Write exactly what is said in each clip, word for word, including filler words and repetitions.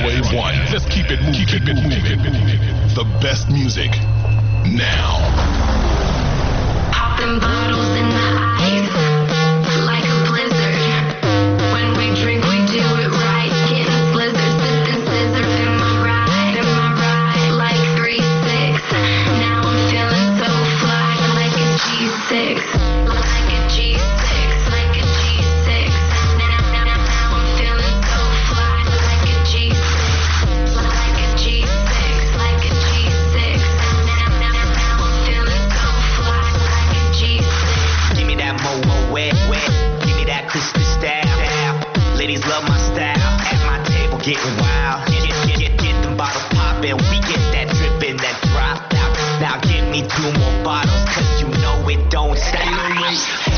Wave One. Let's keep it moving. Keep it moving. The best music now. Popping bottles in the ice like a blizzard. When we drink, we do it right. Getting slizzard, sipping scissor in my ride, in my ride like three six. Now I'm feeling so fly like a G six, like a G six, like a G six. Now, now, now, now I'm feeling so fly like a G six, like a G six, like a G six. Now, now, now, now I'm feeling so fly like a G six. Give me that mo mo wet wet. Give me that crispy style. Ladies love my style. At my table getting wild. Get get get get, get them bottles poppin'. We get that drippin', that drop out. Now give me two more bottles, cause you know it don't stop. Hell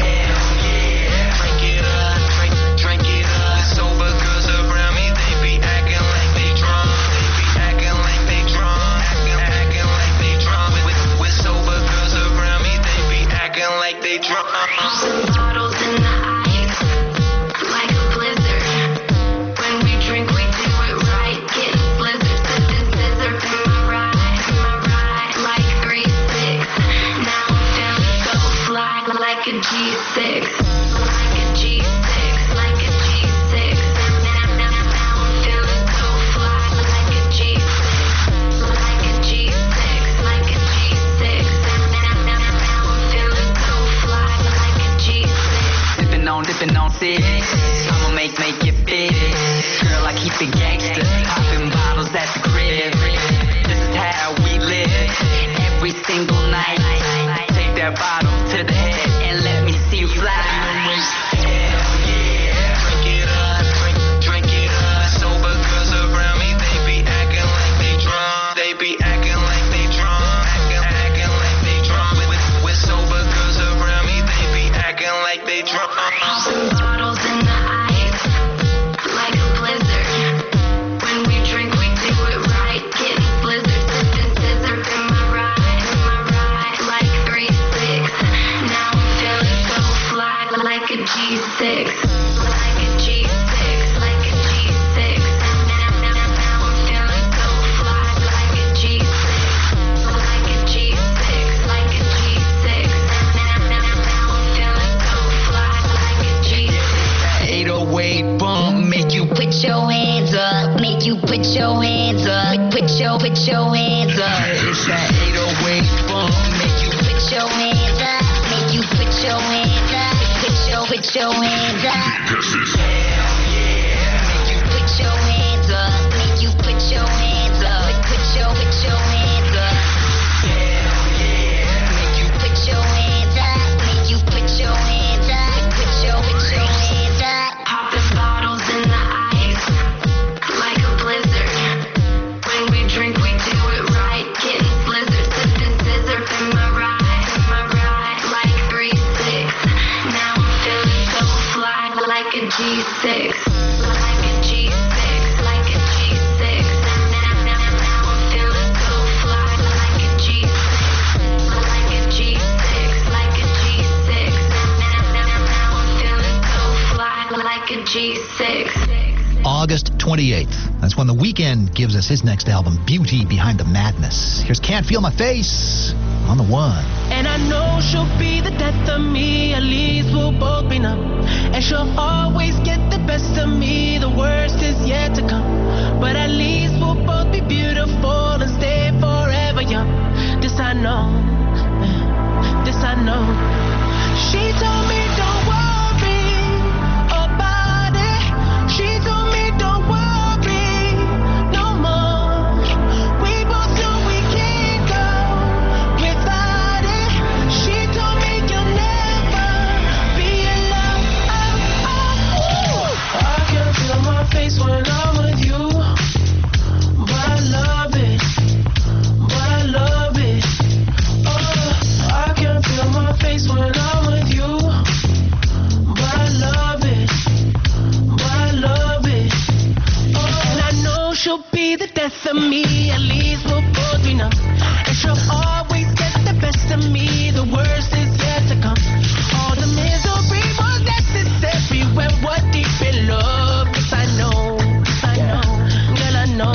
yeah, drink it up, drink drink it up. Sober girls around me, they be acting like they drunk. They be acting like they drunk. Acting acting like they drunk. With with sober girls around me, they be acting like they drunk. Popping bottles in the ice like a blizzard. When we drink, we do it right. Getting slizzard, sipping scissor in my ride, in my ride like three six. Now I'm feeling so fly like a G six, like a G six, like a G six. Now, now, now I'm feeling so fly like a G six, like a G six, like a G six. Now, now, now I'm feeling so fly like a G six. Sippin' on, dippin' on six. I'ma make, make it fit. Girl, I keep it gangster. Poppin' bottles at the crib. This is how we live. Every single night. Take that bottle to the head and let me see you fly. Hell yeah, drink it up, drink drink it up. Sober girls around me, they be acting like they drunk. They be acting like they drunk. Acting acting like they drunk. With with sober girls around me, they be acting like they drunk. Popping bottles in the ice like a blizzard. When we drink, we do it right. Getting slizzard, sipping scissor in my ride, in my ride like three six. Now I'm feeling so fly like a G six, like a G six, like a G six. Now, now, now I'm feeling so fly like a G six, like a G six, like a G six. Now, now, now I'm feeling so fly like a G six. eight oh eight bump, make you Put your hands up, make you put your hands up, put your, put your hands up. It's that eight oh eight bump, make you Put your hands up, make you put your hands up, put your, put your hands up. hell yeah. Make you put your hands up, make you put your hands up, put your, put your hands up. Hell yeah. Make you put your hands up, make you put your hands up, put your, put your hands up. Popping bottles in the ice like a blizzard. When we drink, we do it right. Getting slizzard, sipping scissor in my ride, in my ride like three six. Now I'm feeling so fly like a G six, like a G six, like a G six. Now, now, now I'm feeling so fly like a G six, like a G six, like a G six. Now, now, now I'm feeling so fly like a G six. August twenty-eighth. That's when The Weeknd gives us his next album, Beauty Behind the Madness. Here's Can't Feel My Face on the one. And I know she'll be the death of me, at least we'll both be numb. And she'll always get the best of me, the worst is yet to come. But at least we'll both be beautiful and stay forever young. This I know, this I know. She told me don't worry about it. She told me don't worry no more. We both know we can't go without it. She told me you'll never be alone. Oh, oh, ooh. I can feel my face when I'm with you, but I love it, but I love it. Oh, I can feel my face when I'm with you, but I love it, but I love it. Oh, and I know she'll be the death of me, at least we'll both be numb. And she'll always get the best of me, the worst is yet to come. All the misery was necessary when we're deep in love. 'Cause I know, 'cause I know, girl, I know.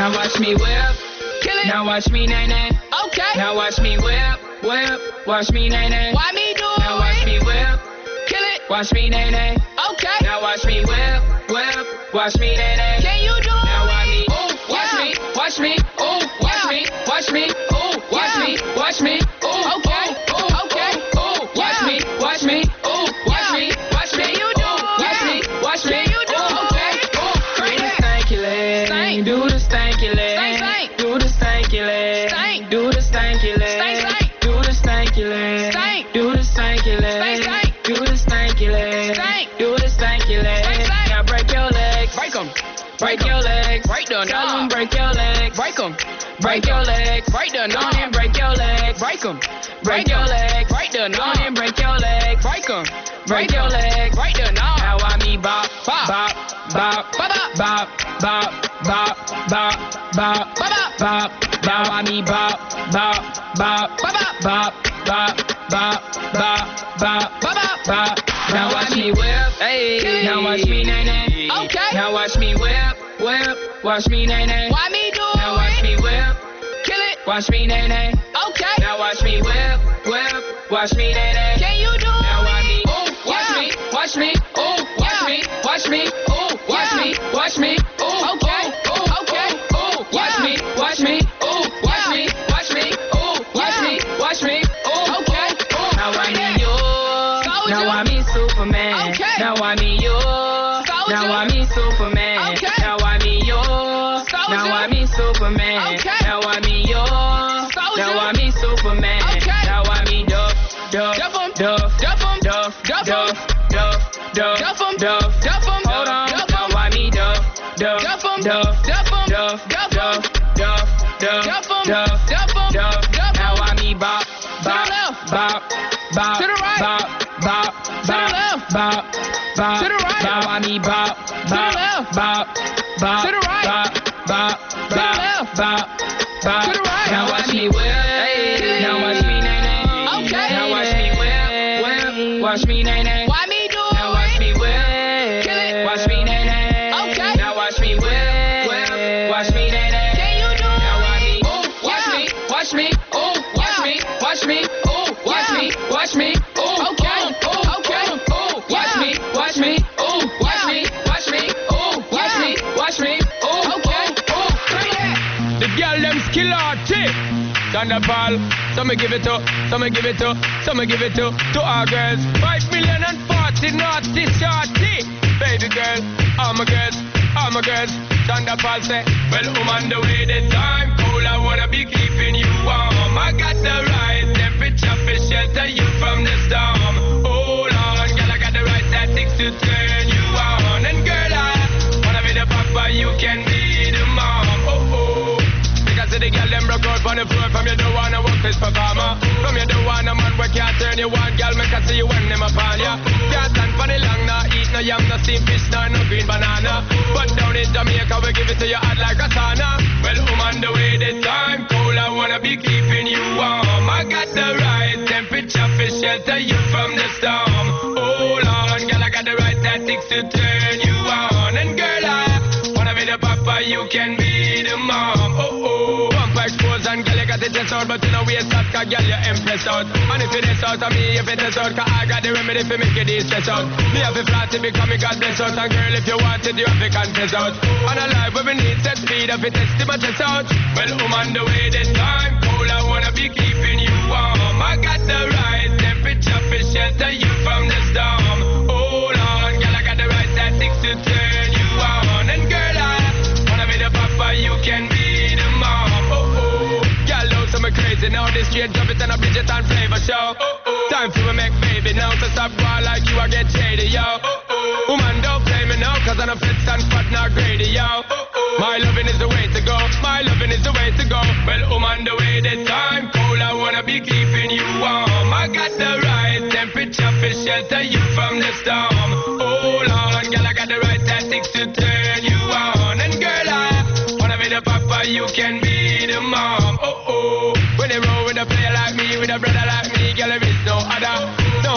Now watch me whip. Kill it. Now watch me nay nay. Okay. Now watch me whip, whip. Watch me nay nay. Why me do it? Now watch me whip. Kill it. Watch me nay nay. Okay. Now watch me whip, whip. Watch me nay nay. Can you do Now it? watch me, ooh, watch Yeah. me, watch me, ooh, watch Yeah. me, watch me, ooh, watch Yeah. me, watch me, ooh, Okay. ooh, ooh, Okay. ooh, ooh, watch Yeah. me, watch me, ooh, watch Yeah. me, watch me, Can you do ooh, it? watch me, watch me, Can you do ooh, it? okay, ooh, do Bring the it. stanky leg, Stank. do the stanky leg, Stank, stank. do the stanky leg, Stank. do the stanky leg, Stank, stank. do the stanky leg, Stank. do the stanky leg, Stank, stank. do the stanky leg, Stank. do the stanky leg. Stank, stank. Now break your legs, Break 'em. break your legs, Break the tell 'em knob. break your legs, Break 'em. break your legs, Break the Go knob. on and break your legs, Break 'em. break your legs, Break the Go on knob. and break your legs, Break 'em. break your legs. Break the knob. Now I me bop, Bop. bop, bop, Bop, bop, bop, bop, bop, bop, bop, Bop, bop. bop. Now I me bop, bop, bop, Bop, bop. bop, bop, bop, bop, bop, Bop, bop. bop. Now watch me whip, Hey. now watch me nay nay. Okay. Now watch me whip, whip, watch me nay nay. Why me do Now watch it? me whip, Kill it. watch me nay nay. Okay. Now watch me whip, whip, watch me nay nay. Can you do it? Now watch me, ooh, watch Yeah. me, watch me, ooh, watch Yeah. me, watch me, ooh, watch Yeah. me, watch me, ooh, Okay. ooh, ooh, Okay. ooh, ooh, watch Yeah. me, watch me, ooh, watch Yeah. me, watch me, ooh, watch Yeah. me, watch me, ooh, Okay. ooh, ooh. Now I Bring me it. you, Soldier. now I me Superman. Okay. Now I me you, Soldier. now I me Superman. Okay. Now I me you, Soldier. now I me Superman. Okay. Now I me you, Soldier. now I me Superman. Okay. Now I me Duff, Duff, Duff 'em. Duff, Duff 'em. Duff, Duff 'em. Duff, Duff, Duff, Duff 'em. Duff, Duff 'em. Hold on, Duff now 'em. why me Duff, Duff, Duff 'em. Duff, Duff 'em. Duff, Duff 'em. Duff, Duff, Duff, Duff 'em. Duff, Duff 'em. Duff, Duff 'em. now why me bop, the bop, left. bop, bop, To the right. bop, bop, the bop, left. bop, bop, To the right. now why me bop, the bop, left. bop, bop, To the right. bop, bop, the bop, left. bop, bop. To the right. Now watch me whip, Hey. now watch me nay nay. Okay. Now watch me whip, whip, watch me nay nay. Why me do it? Now watch me whip, Kill it. watch me nay nay. Okay. Now watch me whip, whip, watch me nay nay. Can you do it? Now watch me, ooh, watch Yeah. me, watch me, ooh, watch Yeah. me, watch me, ooh, watch Yeah. me, watch me, ooh, Okay. ooh, ooh, Okay. ooh, ooh, watch Yeah. me, watch me, ooh, watch Yeah. me, watch me, ooh, watch Yeah. me, watch me, ooh, Okay. ooh, ooh. Bring it. The girl them skill arty. Thunderball, some me give it to, some me give it to, some me give it to, to our girls. Five million and forty naughty shorty. Baby girl, all my girls, all my girls. Thunderball say, well, I'm on the way, the time cold, I wanna be keeping you warm. I got the right temperature for shelter you from the storm. Hold on, girl, I got the right tactics to turn you on. And girl, I wanna be the papa, you can be the mom. Oh, oh. Because the girl them broke out on the floor. From you don't wanna work this performer. From you don't wanna man where can't turn you on. Girl, make I see you when them upon ya. Can't stand for the long, nah eat no yam, no steamed fish, nah no green banana. But down in Jamaica we give it to you hot like a sauna. Well, I'm on the way, the time cold, I wanna be keeping you warm. I got the right temperature for shelter you from the storm. Hold on, girl, I got the right tactics to turn you on. And girl, I wanna be the papa, you can be the mom. Oh oh, bump expose and girl, you got the chest out, but you know we start, cause girl, you impress out. And if it is out of me, if it is out, cause I got the remedy for make it stress out. Me have a flat to become me God bless out. And girl, if you want it, you have to confess out. And a life where we need set speed, if it is to my chest out. Well, I'm on the way, this time cold, I wanna be keeping you warm. I got the right temperature for shelter you from the storm. Hold on, girl, I got the right tactics to turn you on. And girl, I wanna be the papa, you can be the mom. Oh oh, girl, don't some crazy now. This straight drop it and a Bridget and flavor show. Oh oh, time for me make baby now. So stop going like you, I get shady, yo. Oh oh, woman don't play me now, cause I'm a fit stand fat not greedy, yo. Oh oh, my loving is the way to go. My loving is the way to go. Well, I'm on the way, the time cold, I wanna be keeping you warm. I got the right temperature for shelter you from the storm. Hold on, girl, I got the right tactics to turn you on. And girl, I wanna be the papa, you can be the mom. Oh oh, when they roll with a player like me, with a brother like me, girl, there is no other. No need to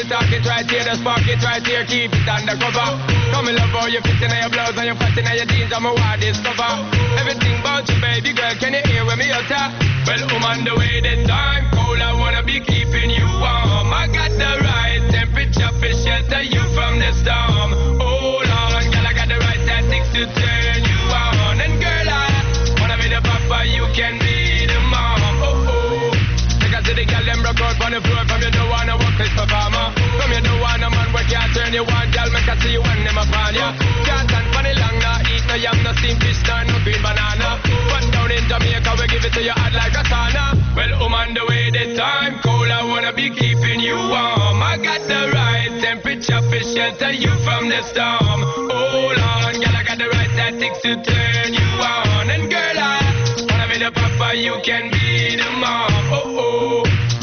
talk it right here, the spark it right here, keep it undercover. Come in love how you fit in your blouse and you fat in your jeans, I'm a wild discover. Everything about you, baby girl, can you hear when me utter? Well, I'm on the way, the time cold, I wanna be keeping you warm. I got the right temperature for shelter you from the storm. Hold on, girl, I got the right tactics to turn you on. And girl, I wanna be the papa, you can be the mom. Oh, oh. Like I said, the girl, them broke out on the floor from you don't wanna work this performer. From you don't wanna man where can't turn you on, girl, make I see you when them upon ya. Can't stand for the long, nah, eat no yam, no steamed fish, nah, no green banana. But down in Jamaica, we give it to you hot like a sauna. Well, I'm on the way, the time cold, I wanna be keeping you warm. I got the right temperature for shelter you from the storm. Hold on, girl, I got the right tactics to turn you on. And girl, I wanna be the papa, you can be the mom. Oh, oh.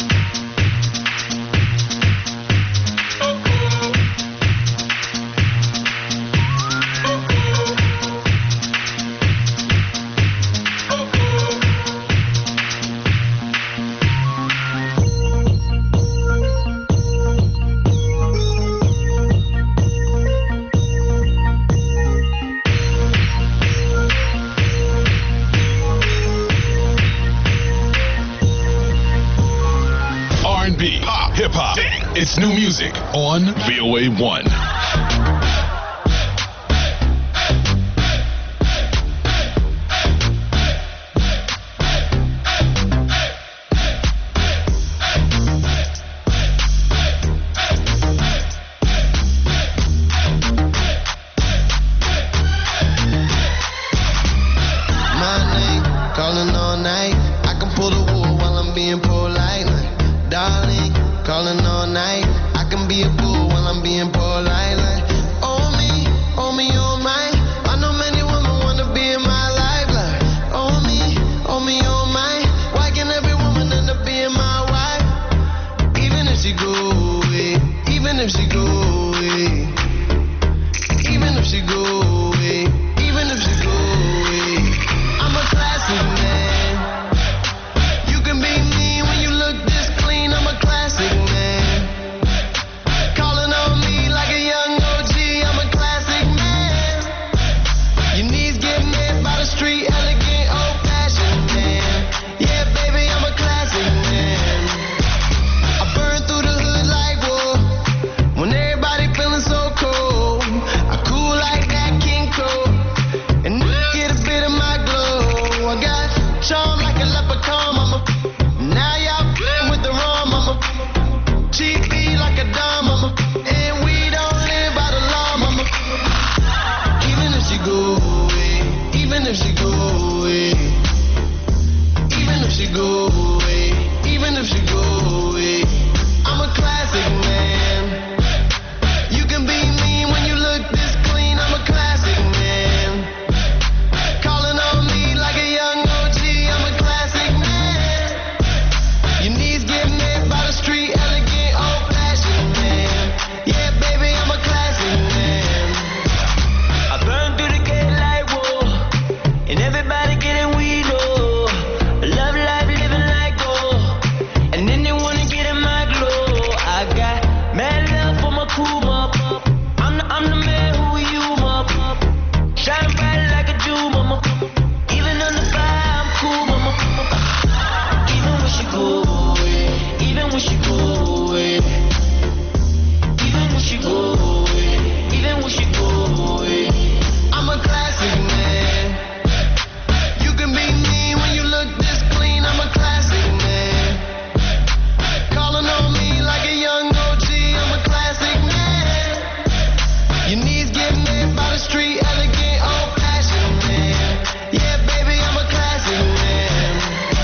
Pop, hip hop, it's new music on V O A one. My name, calling all night. I can pull the wool while I'm being polite. Darling, calling all night. I can be a fool while I'm being polite. Like, oh me, oh me, oh my. I know many women wanna be in my life. Like, oh me, oh me, oh my. Why can every woman end up being my wife? Even if she go away, even if she go away, even if she go away, even if she go away. I'm a classic man. You can be me when you look this clean. I'm a classic man. Calling on me like a young O G. I'm a classic man. Your knees get met by the street, elegant, old-fashioned man. Yeah, baby, I'm a classic man. I burn through the hood like war. When everybody feeling so cold, I cool like that King Cole. And get a bit of my glow. I got charm like a leprechaun, mama. Now y'all f***ing with the wrong, mama. Cheap beat like a dime, mama. And we don't live by the law, mama. Even if she go away, even if she go away, even if she go away, even if she go away, I'm a classic man. You can be me when you look this clean. I'm a classic man. Calling on me like a young O G. I'm a classic man. Your knees get met by the street, elegant, old-fashioned man. Yeah, baby, I'm a classic man. I burn through the gate like whoa, and everybody getting weed, oh. I love life, living like gold, and then they wanna get in my glow. I got mad love for my crew, mop. I'm the, I'm the man who you, mop. Shine bright like a jewel, mama. Even on the fly, I'm cool, mama. Even when she go away, even when she go away, even when she go away, even when she go away. I'm a classic man. You can be me when you look this clean. I'm a classic man. Calling on me like a young O G. I'm a classic man. Your knees get met by the street, elegant, old-fashioned man. Yeah, baby, I'm a classic man.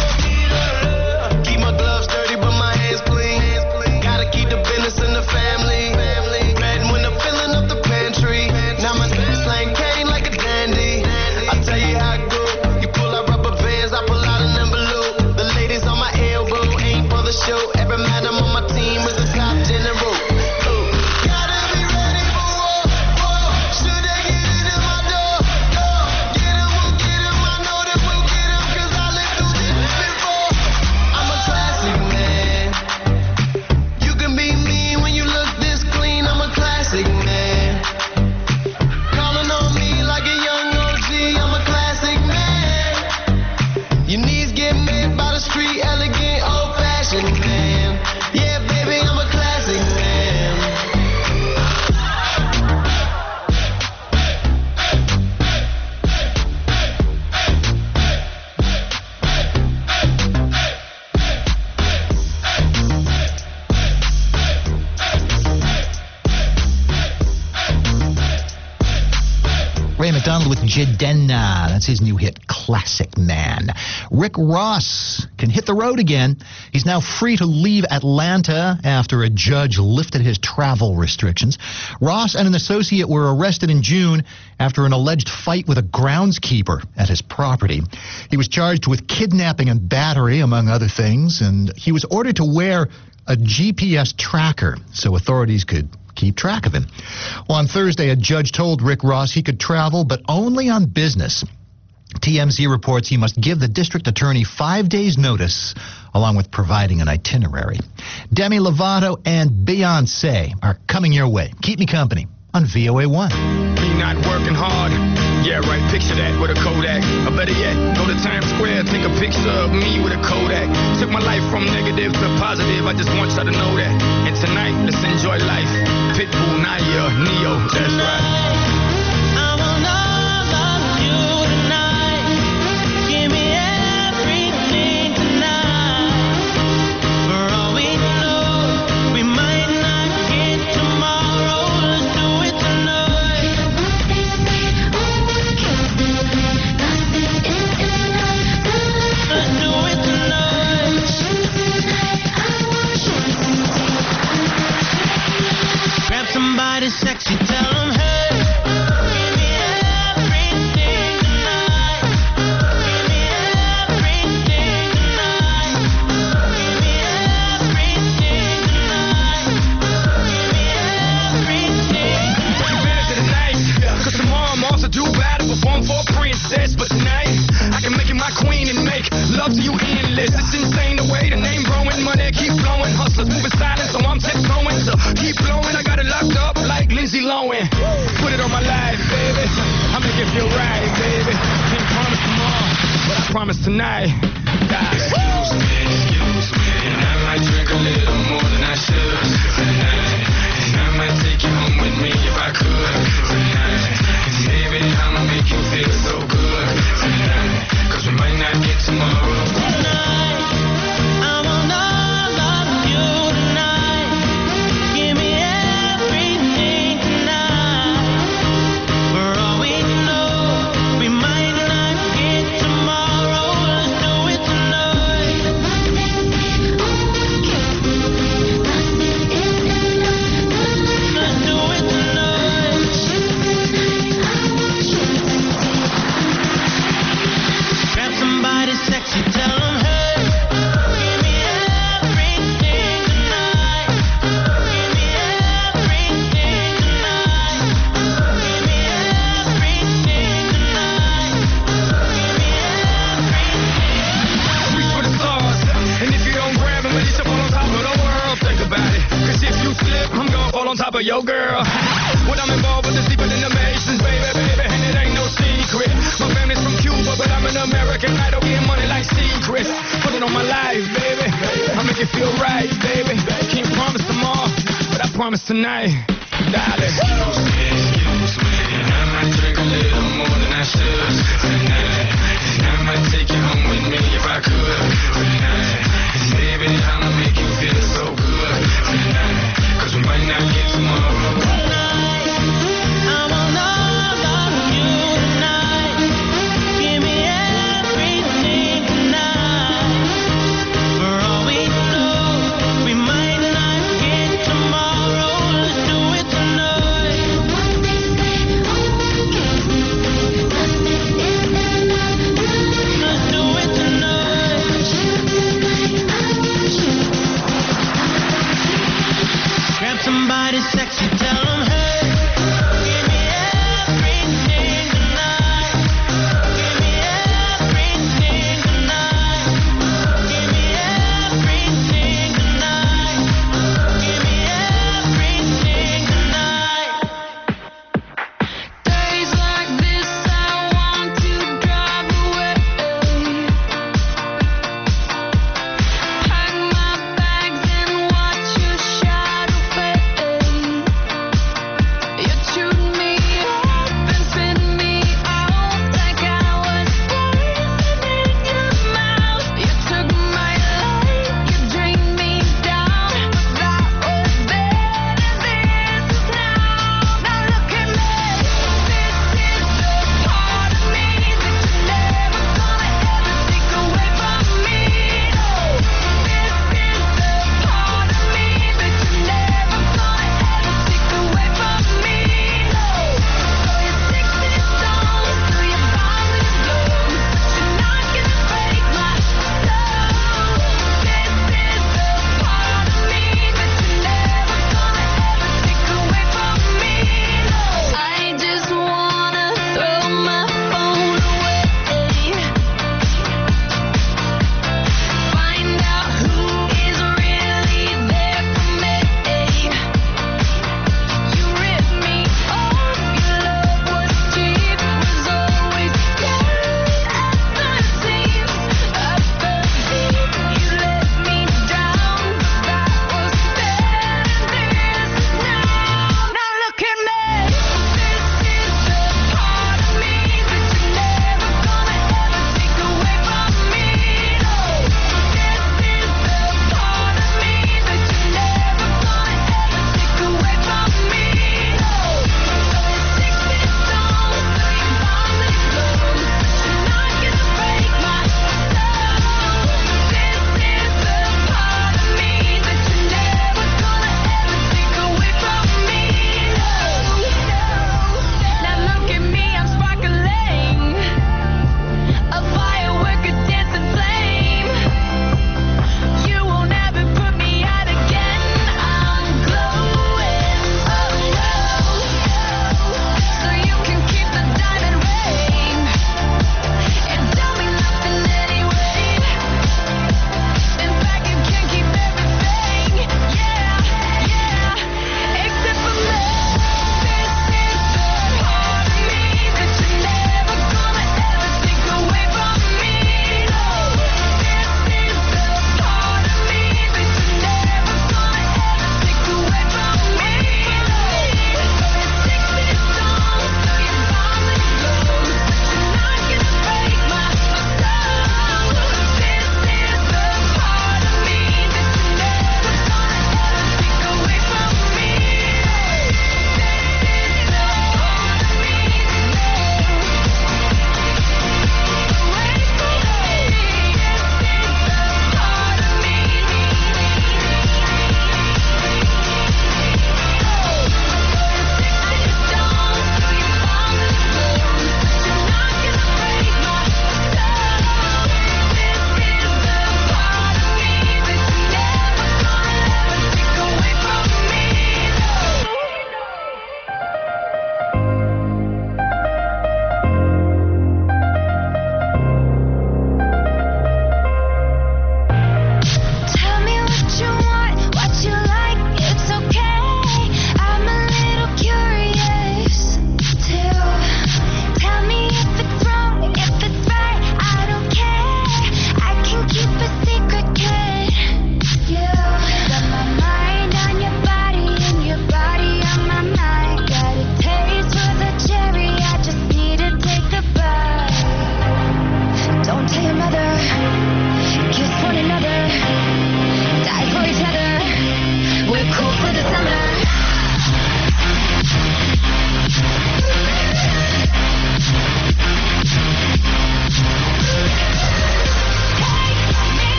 Keep my gloves dirty, but my hands clean. Gotta keep the business in the family. Red when I'm filling up the pantry. Now my slang cane like a dandy. I tell you how it go. You pull out rubber bands, I pull out an envelope. The ladies on my elbow ain't for the show. Every man I'm on my team is a top general. Ooh. Gotta be ready for war, war. Should they get into my door, door? Get 'em, we'll get 'em. I know that we'll get 'em 'cause I lived through this before. I'm a classic man. You can be me when you look World with Jidenna. That's his new hit, Classic Man. Rick Ross can hit the road again. He's now free to leave Atlanta after a judge lifted his travel restrictions. Ross and an associate were arrested in June after an alleged fight with a groundskeeper at his property. He was charged with kidnapping and battery, among other things, and he was ordered to wear a G P S tracker so authorities could keep track of him. Well, on Thursday, a judge told Rick Ross he could travel, but only on business. T M Z reports he must give the district attorney five days' notice, along with providing an itinerary. Demi Lovato and Beyonce are coming your way. Keep me company on V O A one. Me not working hard. Yeah, right, picture that with a Kodak. Or better yet, go to Times Square, take a picture of me with a Kodak. Took my life from negative to positive, I just want y'all to know that. And tonight, let's enjoy life. Pitbull, Naya, Neo, that's right. Somebody sexy, tell them, hey, give me everything tonight. Give me everything tonight. Give me everything tonight. Give me everything. Take advantage of the night, cause tomorrow I'm also due battle, perform for a princess. But tonight, I can make you my queen and make love to you endless. It's insane the way the name growing, money keep flowing. Hustlers moving silent, so I'm tiptoeing. So keep blowing, I got it locked up like Lindsay Lohan. Put it on my life, baby. I make it feel right, baby. Can't promise tomorrow, but I promise tonight. God. Excuse me, excuse me, and I might drink a little more than I should tonight. And I might take you home with me if I could tonight. And baby, I'ma make you feel so good tonight. Cause we might not get tomorrow. Tonight, I want all of you tonight. Give me everything tonight. For all we know, we might not get tomorrow. Let's do it tonight. Let's do it tonight. Grab somebody sexy, tell them, hey, give me everything tonight. Give me everything tonight. Give me everything tonight. Give me everything. Reach for the stars, and if you don't grab them, at least you fall on top of the world. Think about it, cause if you slip, I'm gonna fall on top of your girl. What I'm involved with is deeper than the Masons, baby, baby, and it ain't no secret. My family's from Cuba, but I'm an American idol, getting money like secrets. Put it on my life, baby, I make it feel right, baby. Can't promise tomorrow, but I promise tonight, darling. Excuse me, excuse me, and I might drink a little more than I should tonight. And I might take you home with me if I could tonight. And baby, I'ma make you feel so good tonight. Cause we might not get tomorrow. Tonight, I want all of you tonight. Give me everything tonight. For all we know, we might not get tomorrow. Let's do it tonight. Let's do it tonight. Grab somebody sexy, tell them, hey, give me everything tonight. Give me everything tonight. Give me everything tonight. Give me everything tonight. Days like this, I want to drive away. Pack my bags and watch your shadow fade.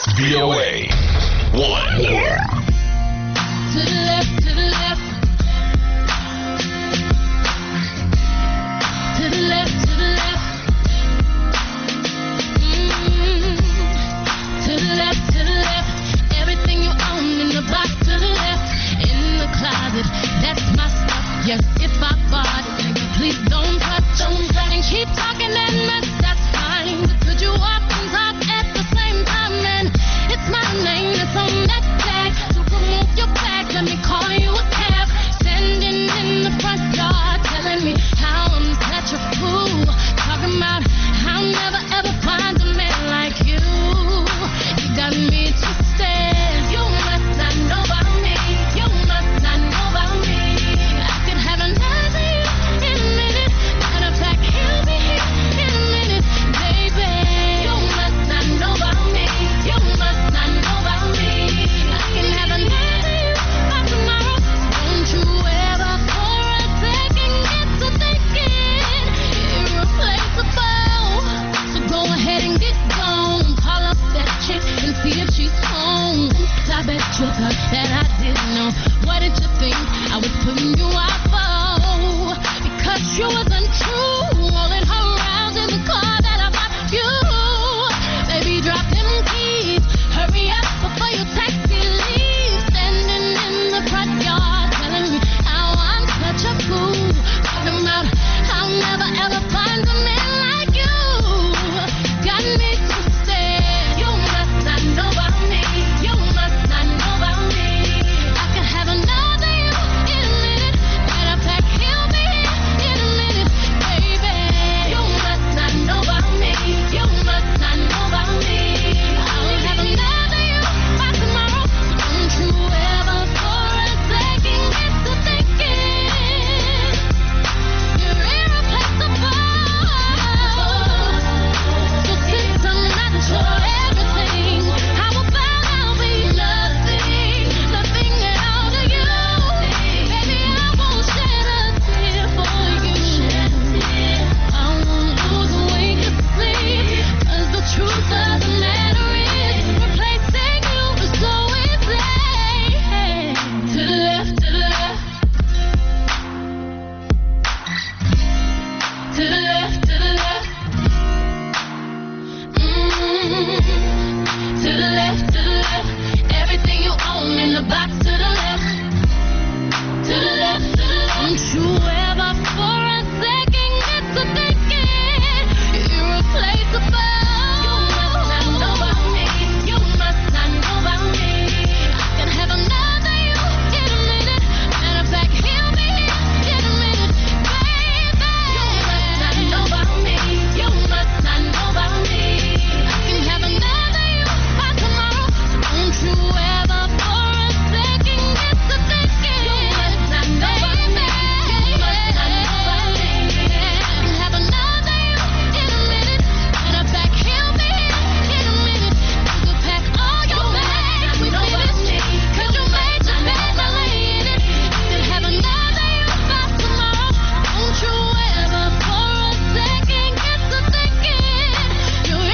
V O A one. To the left, to the left. To the left, to the left. Mm. To the left, to the left. Everything you own in the box to the left. In the closet, that's my stuff. Yes, if I bought it, please don't touch. Don't touch. And keep talking that mess, that's fine. But could you walk and talk at the same time? And it's my name that's on that tag. So remove your back, let me call you a cab. Standing in the front yard, telling me how I'm such a fool. Talking about I'll never ever find a man like you. You got me twisted. You must not know about me. You must not know about me. I could have another you in a minute. Matter of fact, he'll be here in a minute, baby. You must not know about me. You must not know about me. I can have another you by tomorrow. Don't you ever for a second get to thinking irreplaceable. So go ahead and get gone. Call up that chick and see if she's home. I bet you thought that I didn't know. What did you think I was putting you out for? Because you wasn't true. Rolling her around in the car that I bought you. Baby, drop them keys. Hurry up before your taxi leaves. Standing in the front yard, telling me how I'm such a fool. Talking about I'll never ever find a man like you. Got me twisted. You must not know about me. You must not know about me. I can have another you in a minute. Matter of fact, he'll be here in a minute, baby. You must not know about me. You must not know about me. I'll have another you by tomorrow. Don't you ever for a second get to thinking you're irreplaceable. So since I'm not your everything, how about I'll be nothing, nothing at all to you? Baby, I won't shed a tear for you. I won't lose a wink of sleep, 'cause the truth of the matter is replacing you is so easy. To the left, to the left. To the left, to the left. Mm. To the left, to the left. Everything you own in the box to the left. To the left, to the left. Don't you ever for a second get to thinking you're irreplaceable. You must not know about me. You must not know about me. I can have another you in a minute. Matter of fact, he'll be here in a minute, baby. You must not know about me. You must not know about me. I can have another you by tomorrow. Don't you ever for a second get to thinking you must not know about me. You must not know about me. I can have another you in a minute. Matter of fact, he'll be here in a minute. You could pack all your bags with me, 'cause you made your bed by laying it. I can have another you by tomorrow. Don't you ever for a second get to thinking you're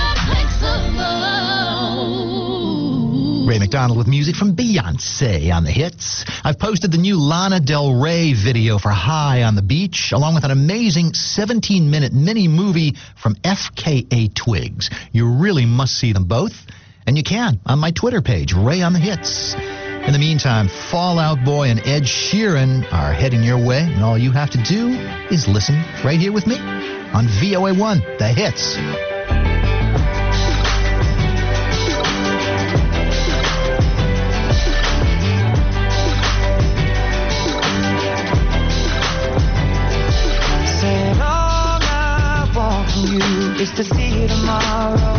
irreplaceable. Ray McDonald with music from Beyonce on the hits. I've posted the new Lana Del Rey video for High on the Beach, along with an amazing seventeen-minute mini-movie from F K A Twigs. You really must see them both, and you can on my Twitter page, Ray on the Hits. In the meantime, Fall Out Boy and Ed Sheeran are heading your way, and all you have to do is listen right here with me on V O A one, The Hits. Said all I want from you is to see you tomorrow.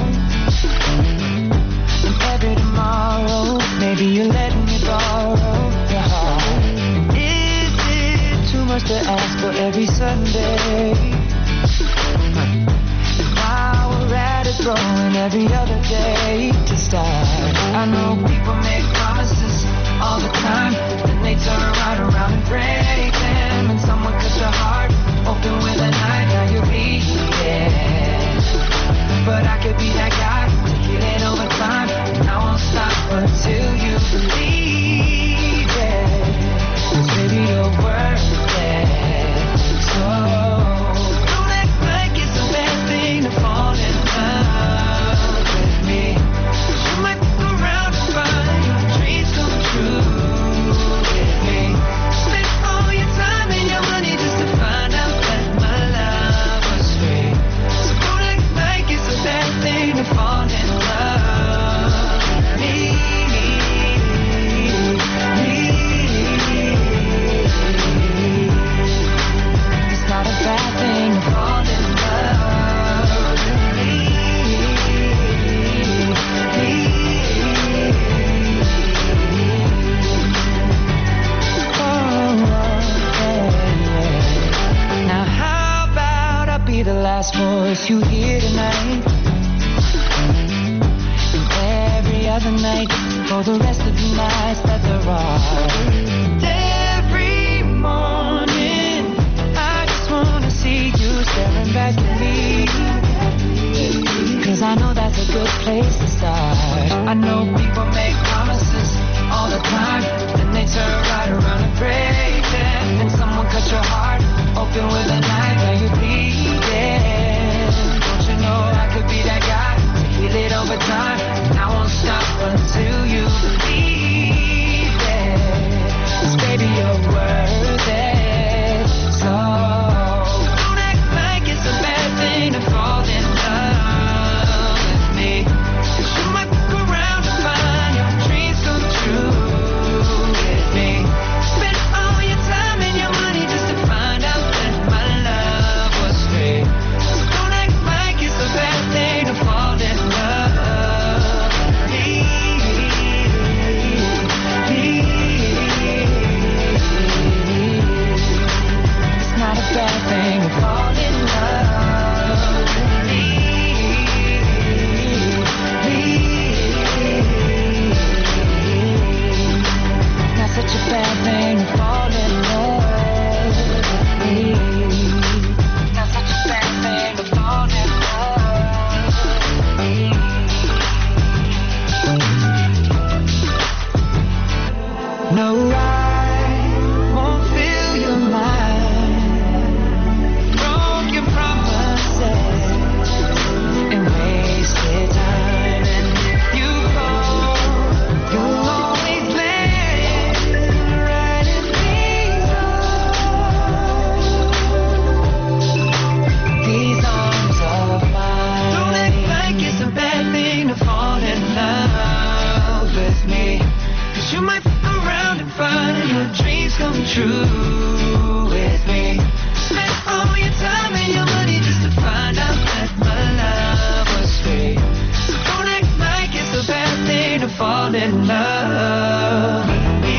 And every tomorrow, maybe you're letting me borrow your heart. Is it too much to ask for every Sunday? And while we're at it, throwing every other day to start. I know people make promises all the time, then they turn right around and break them. And someone cut your heart open with a knife, now you're bleeding. But I could be that guy to heal it over time. the last voice you hear tonight. And every other night, for the rest of the nights that there are. Every morning, I just wanna see you staring back at me. Cause I know that's a good place to start. I know people make promises all the time, then they turn right around and break them. Then someone cut your heart open with a knife and you bleeding. Don't you know I could be that guy to heal it over time? And I won't stop until you believe it. 'Cause baby, you're worth it. So don't act like it's a bad thing to fall in love with me. 'Cause you might fuck around and find your dreams come true with me. Spend all your time and your money just to find out that my love was free. So don't act like it's a bad thing to fall in love with me. It's not a bad thing to fall in love with me. Not such a bad thing to fall in love with me. Not such a bad thing to fall in love with me. No, I won't fill your mind. Broke your promises and wasted time. And if you go, you'll always land right in these arms. These arms of mine. Don't act like it's a bad thing to fall in love with me. 'Cause you might fuck around and find your dreams come true with me. Spend all your time and your money just to find out that my love was free. So don't act like it's a bad thing to fall in love with me.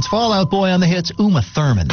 Fall Out Boy on the hits, Uma Thurman.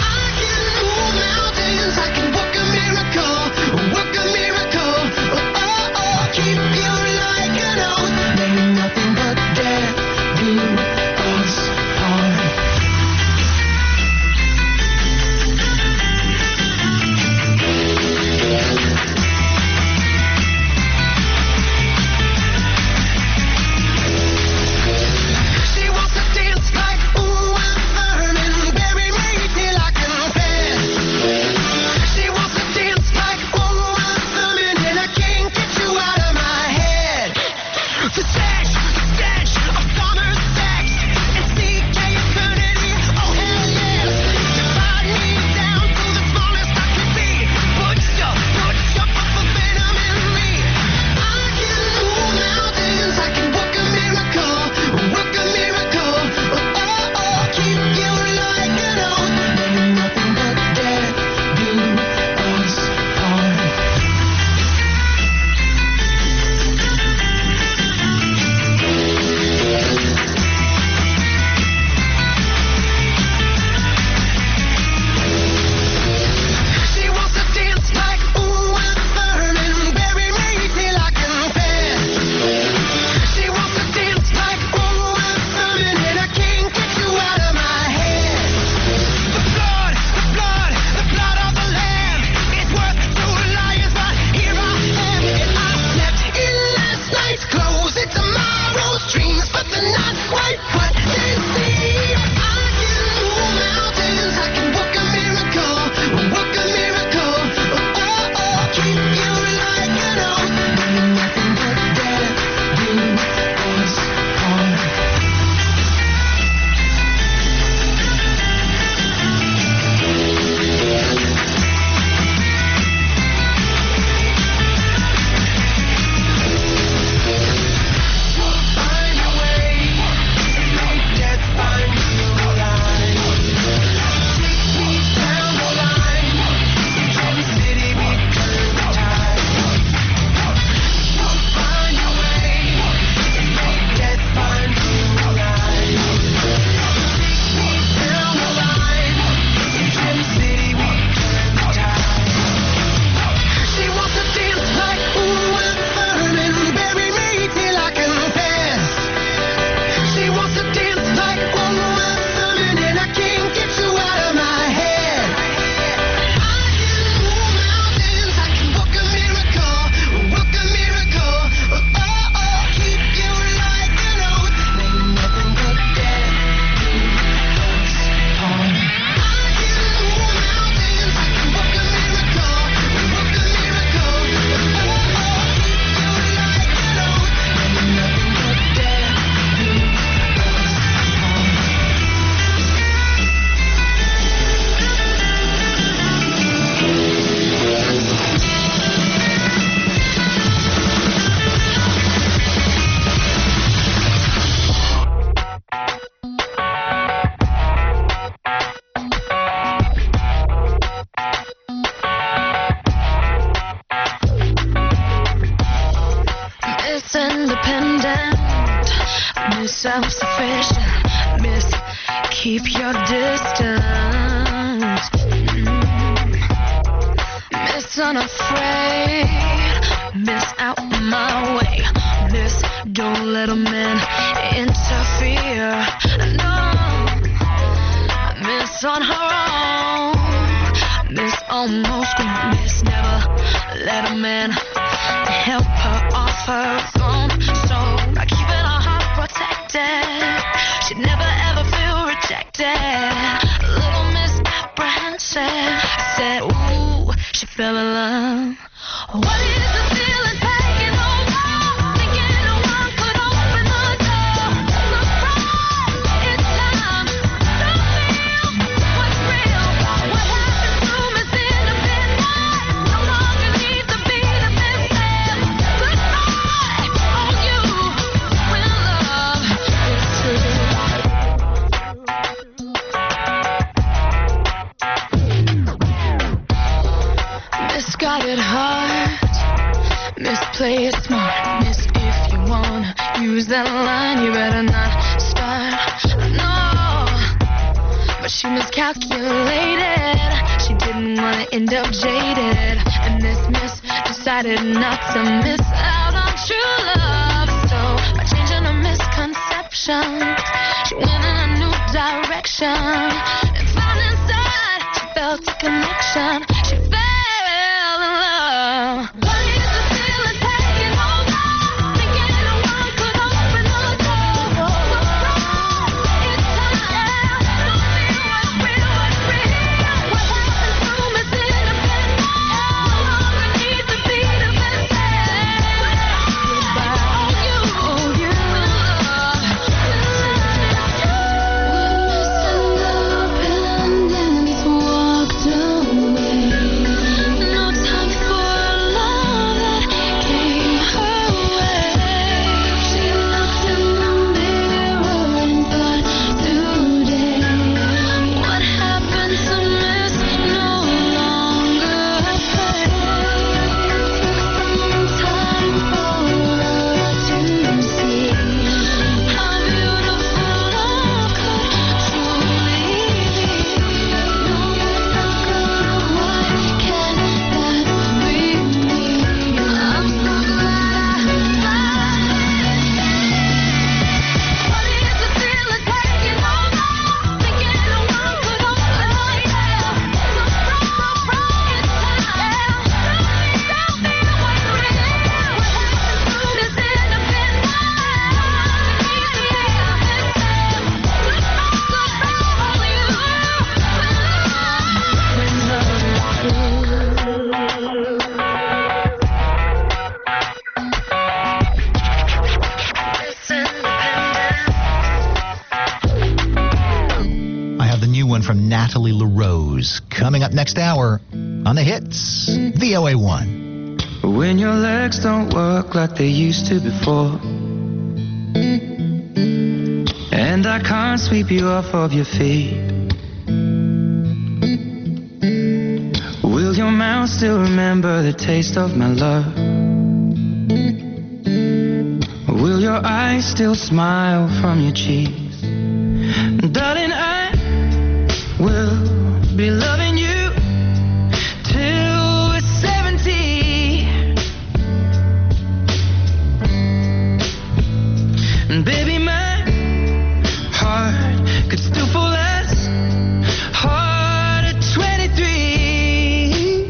Self-sufficient, miss, keep your distance. Mm. Miss, unafraid, miss, out my way. Miss, don't let a man interfere. No, miss, on her own. Miss, almost grown. Miss, never let a man help her off her throne. So by keeping her heart protected, she'd never ever feel rejected. Little Miss Apprehension said, ooh, she fell in love. What is the feeling taking over? Thinking no one could open the door. Surprise, it's time to feel what's real. What happened to Miss Independent? No longer needs to be the missing. Goodbye, all you when love is true. Miss got it hard. Miss play it smart. Miss, if you wanna use that line, you better not start. No, but she miscalculated. She didn't want to end up jaded, and this miss decided not to miss out on true love. So by changing her misconception, she went in a new direction and found inside she felt a connection. She fell in love. What is the feeling taking over? Thinking no one could open the door. So strong, it's time. Don't feel what's real, what's real. What happened to Miss Independent? No longer need to be defensive. Goodbye, oh you, oh you. Miss Independent walked away. No time for love that came her way. She looked in the mirror and thought, today, what happened to Miss no longer pays. Took some time for her to see how beautiful love could truly be. No matter what, can that be me? I'm so glad I found it. What is the feeling taking over? Thinking no one could open the door. So strong, so strong, it's time. Don't feel what's real. What happened to Miss Independent? Needs to be defensive. Good strong, good strong, oh you. When love is true. Miss Independent. I have the new one from Natalie LaRose coming up next hour on the hits, V O A one. When your legs don't work like they used to before, and I can't sweep you off of your feet, will your mouth still remember the taste of my love? Will your eyes still smile from your cheeks? Darling, I will be loving you till we're seventy. And baby, my heart could still fall as hard at twenty-three.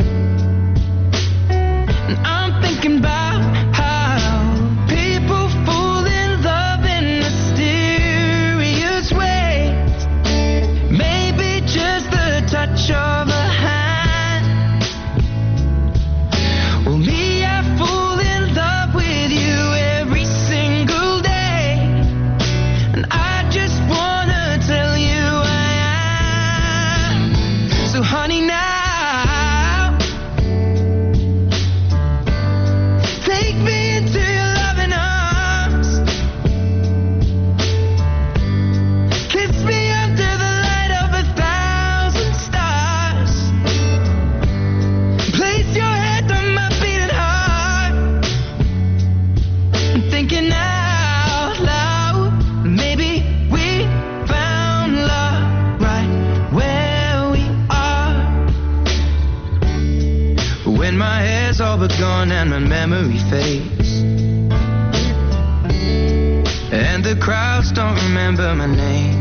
And I'm thinking about how people fall in love in mysterious ways. Maybe just the touch of a hand. Well, me, I fall in love with you every single day. And I just wanna tell you I am. So honey, now take me into your loving arms. Kiss me under the light of a thousand stars. Place your head on my beating heart. I'm thinking out loud, maybe we found love right where we are. When my hair's all but gone and my memory fades, and the crowds don't remember my name.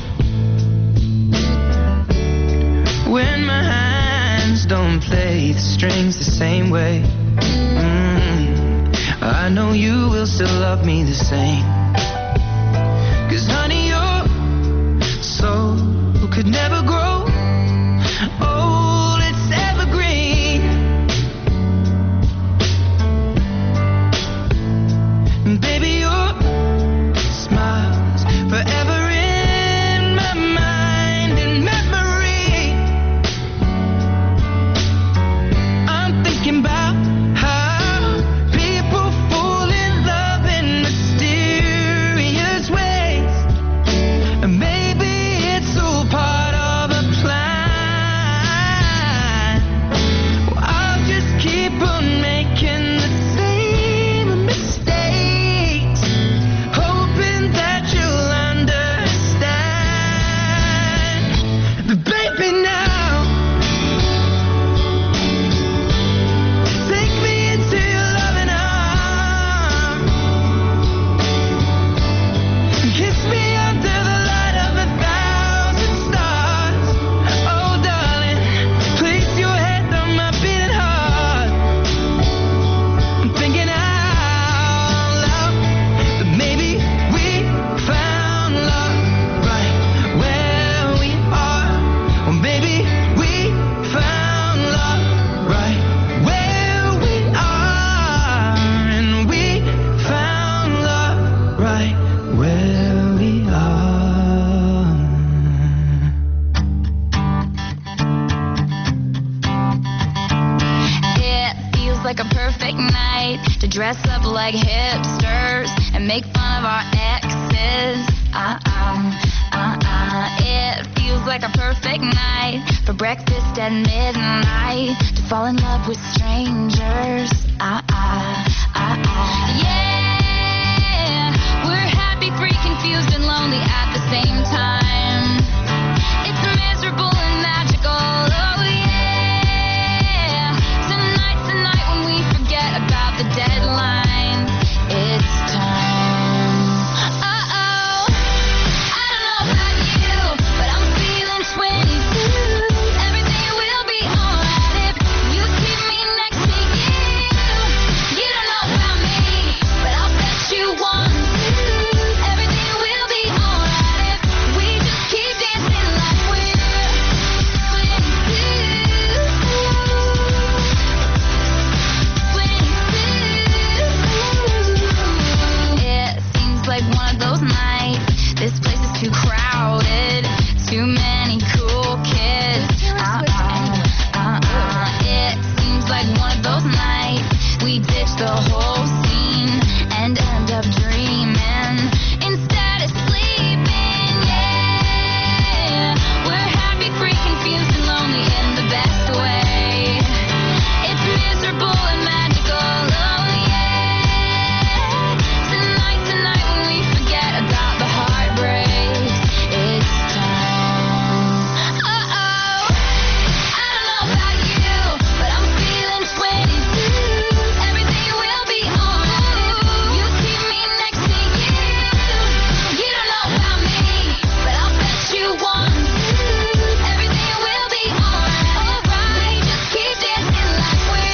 When my hands don't play the strings the same way, mm, I know you will still love me the same. 'Cause honey, your soul could never grow old, it's evergreen. And baby, your smile's forever in my mind and memory. I'm thinking about how people fall in love in mysterious ways. And maybe it's all part of a night to dress up like hipsters and make fun of our exes. Uh-uh, uh-uh. It feels like a perfect night for breakfast at midnight to fall in love with strangers. Uh-uh, uh-uh. Yeah, we're happy, free, confused, and lonely at the same time. It's miserable and magical. Oh yeah. Tonight's the night when we forget about the deadlines. It's time. Uh-oh. I don't know about you, but I'm feeling twenty-two. Everything will be alright if you keep me next to you. You don't know about me, but I'll bet you want to. Everything will be alright if we just keep dancing like we're It seems like one of those nights. This place is too crowded. Too many cool kids. Uh-uh, uh-uh. It seems like one of those nights. We ditch the whole scene and end up dreaming instead of sleeping. Yeah, we're happy, free, confused, and lonely in the best way. It's miserable and magical. Oh yeah. Tonight, tonight when we forget about the heartbreaks, it's time. Uh-oh. I don't know about you, but I'm feeling twenty-two. Everything will be alright. You keep me next to you. You don't know about me, but I'll bet you want to. Everything will be alright. Alright, just keep dancing like we're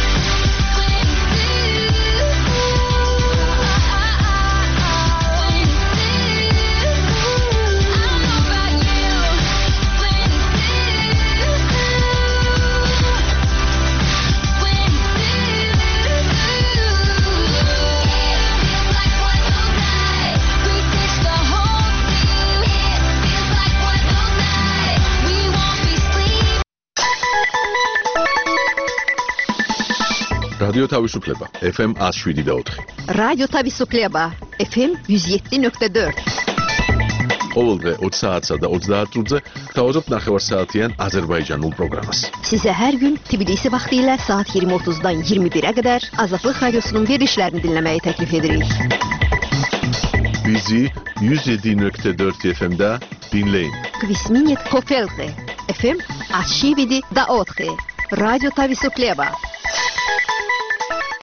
რადიო თავისუფლება F M one oh seven და four. რადიო თავისუფლება F M one oh seven და four. ყოველდღე ოცი საათსა და ოცდაათ წუთზე თავაზობ ნახევარსაათიან აზერბაიჯანულ პროგრამას. Sizə hər gün Tbilisi vaxtı ilə saat yirmi otuzdan iyirmi birə qədər Azadlıq Radiosunun verilişlərini dinləməyi təklif edirik. Bizi one oh seven nöqtə four F M-də dinləyin. Kvisminit Kofelqi F M one oh seven da four. Radyo Tavisuklieba.